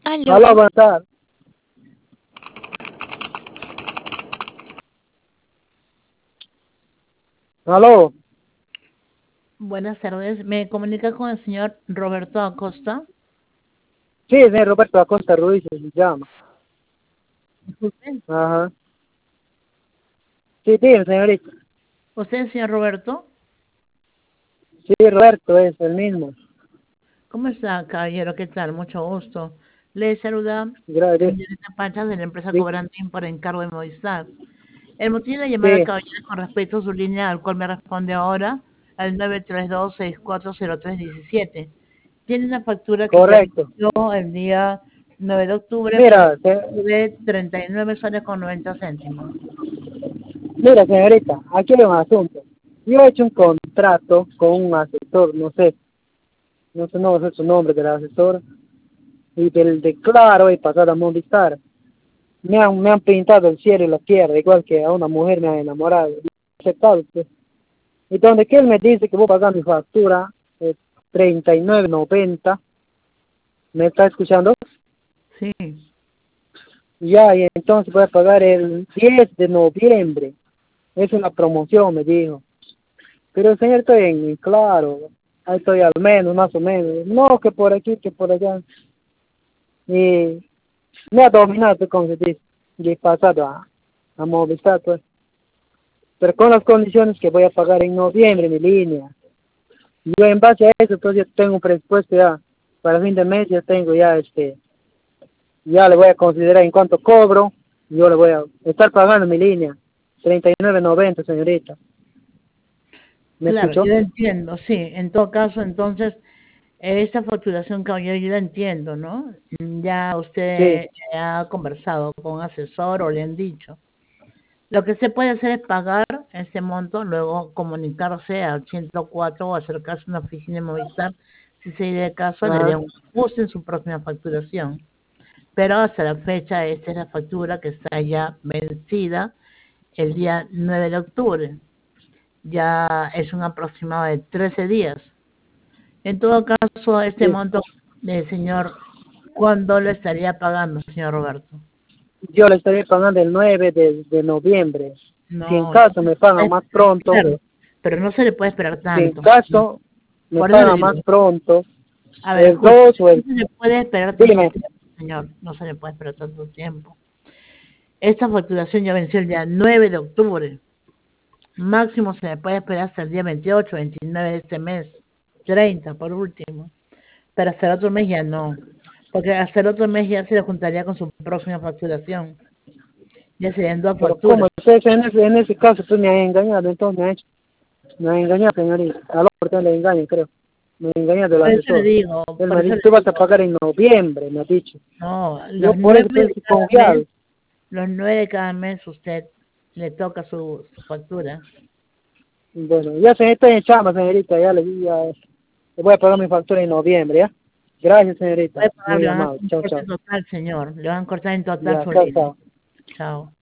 Aló, Aló, buenas tardes. Aló. buenas tardes. ¿Me comunica con el señor Roberto Acosta? Sí, señor Roberto Acosta Ruiz se llama. Disculpe. Ajá. Sí, dime, señorita. ¿Usted, señor Roberto? Sí, Roberto es el mismo. ¿Cómo está, caballero? ¿Qué tal? Mucho gusto. Le saluda Gracias. señorita Pancha de la empresa Sí, Cobrantín por encargo de Movistar. El motivo de la llamada, sí, caballero, con respecto a su línea, al cual me responde ahora, al 932-640317. Tiene una factura que ya correcto. venció el día 9 de octubre por Mira, de 39 soles con 90 céntimos. mira, señorita, aquí hay un asunto. Yo he hecho un contrato con un asesor, no sé su nombre del asesor, y del declaro y pasado a Movistar. Me han pintado el cielo y la tierra, igual que a una mujer me ha enamorado. Y he aceptado, pues. Y donde que él me dice que voy a pagar mi factura, 39.90, ¿me está escuchando? Sí. Ya, y entonces voy a pagar el 10 de noviembre. Es una promoción, me dijo. Pero señor, estoy en claro, ahí estoy al menos, más o menos. No, que por aquí, que por allá. Y me ha dominado, pues, como se dice, y he pasado a Movistar, pues. Pero con las condiciones que voy a pagar en noviembre mi línea. Yo en base a eso, entonces yo tengo un presupuesto ya, para fin de mes ya tengo ya ya le voy a considerar en cuánto cobro, yo le voy a estar pagando mi línea, 39.90, señorita. ¿Me Claro, yo escuchó? la entiendo, sí. En todo caso, entonces, esta facturación, caballero, yo la entiendo, ¿no? Ya Sí, usted ha conversado con un asesor o le han dicho. Lo que se puede hacer es pagar ese monto, luego comunicarse al 104 o acercarse a una oficina de Movistar. Si se da el caso, le ajá, den un ajuste en su próxima facturación. Pero hasta la fecha, esta es la factura que está ya vencida el día 9 de octubre. Ya es un aproximado de 13 días. En todo caso, este sí. monto, señor, ¿cuándo lo estaría pagando, señor Roberto? Yo le estaré pagando el 9 de noviembre. Si en No, caso me pagan más pronto, claro, pero no se le puede esperar si en tanto. caso me Por eso le pagan más digo, pronto, a ver, el escuche, 2 o no el... se le puede esperar tanto Dime, tiempo, señor, no se le puede esperar tanto tiempo. Esta facturación ya venció el día 9 de octubre. Máximo se le puede esperar hasta el día 28, 29 de este mes, 30 por último. Pero hasta el otro mes ya no, porque hasta el otro mes ya se le juntaría con su próxima facturación. Ya serían dos pero como facturas. usted en ese caso tú me has engañado, entonces me ha engañado, señorita. A lo mejor le engaño, creo. Me ha engañado el Por eso le asesor. digo, Él por me ha eso dicho, le tú vas a digo, pagar en noviembre, me ha dicho. no, Yo por eso estoy confiado. los 9 de cada mes usted le toca su factura. Bueno, ya se estoy en chamba, señorita, le voy a pagar mi factura en noviembre, ¿ya? Gracias, señorita. Puede pagar, Muy le van a hacer amable. un Chao, corte chao. total, señor. Le van a cortar en total Ya, su chao, línea. chao. Chao.